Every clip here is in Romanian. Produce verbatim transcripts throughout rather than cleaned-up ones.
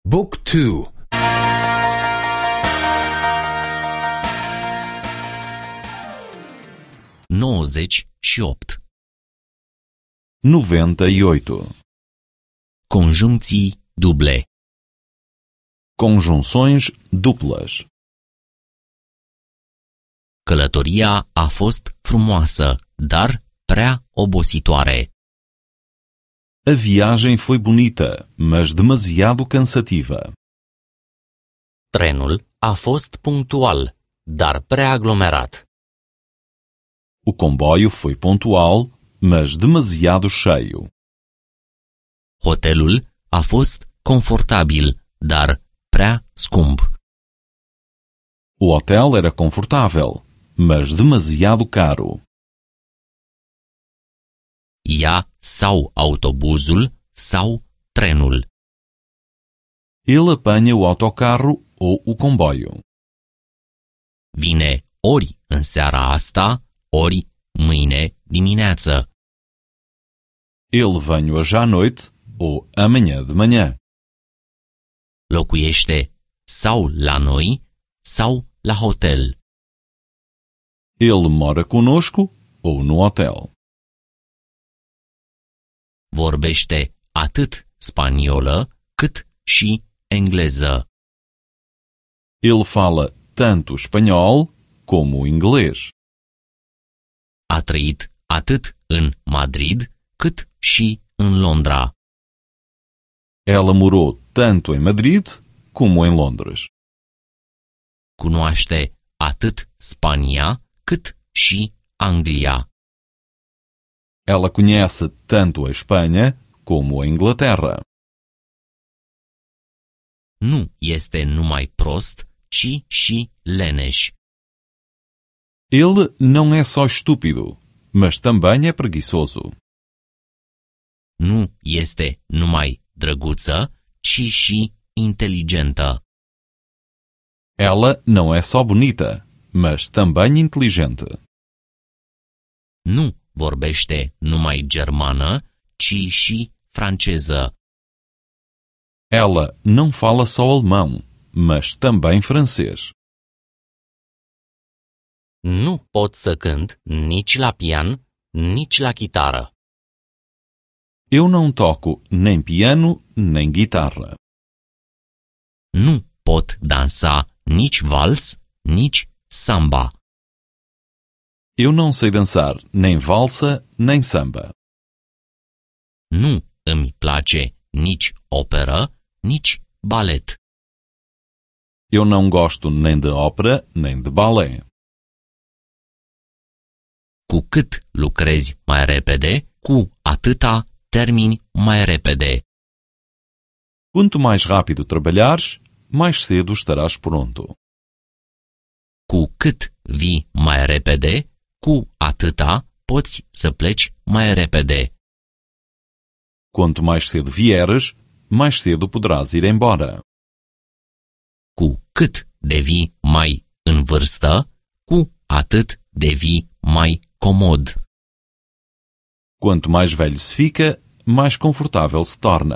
Book two. nouăzeci și opt. noventa e oito. Conjuncții duble. Conjunções duplas. Călătoria a fost frumoasă, dar prea obositoare. A viagem foi bonita, mas demasiado cansativa. Trenul a fost punctual, dar prea aglomerat. O comboio foi pontual, mas demasiado cheio. Hotelul a fost confortabil, dar prea scump. O hotel era confortável, mas demasiado caro. Ia sau autobuzul sau trenul. Ele apanha o autocarro ou o comboio. Vine ori în seara asta, ori mâine dimineață. Ele vem hoje à noite ou amanhã de manhã. Locuiește sau la noi sau la hotel. Ele mora conosco ou no hotel. Vorbește atât spaniolă cât și engleză. Ele fala tanto espanhol como inglês. A trăit atât în Madrid cât și în Londra. Ela morou tanto em Madrid como em Londres. Cunoaște atât Spania cât și Anglia. Ela conhece tanto a Espanha como a Inglaterra. Nu este numai prost, ci și leneș. Ele não é só estúpido, mas também é preguiçoso. Nu este numai drăguță, ci și inteligentă. Ela não é só bonita, mas também inteligente. Nu vorbește numai germană, ci și franceză. Ela não fala só alemão, mas também francês. Nu pot să cânt nici la pian, nici la chitară. Eu não toco nem piano, nem guitarra. Nu pot dansa nici vals, nici samba. Eu não sei dançar nem valsa, nem samba. Nu îmi place nici operă, nici balet. Eu não gosto nem de ópera, nem de balé. Cu cât lucrezi mai repede, cu atâta termini mai repede. Quanto mais rápido trabalhares, mais cedo estarás pronto. Cu cât vii mai repede, cu atâta poți să pleci mai repede. Quanto mais cedo vieres, mais cedo poderás ir embora. Cu cât devii mai în vârstă, cu atât devii mai comod. Quanto mais velho se fica, mais confortável se torna.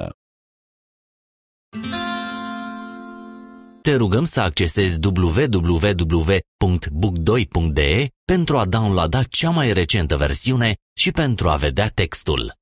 Te rugăm să accesezi w w w punct book doi punct d e pentru a downloada cea mai recentă versiune și pentru a vedea textul.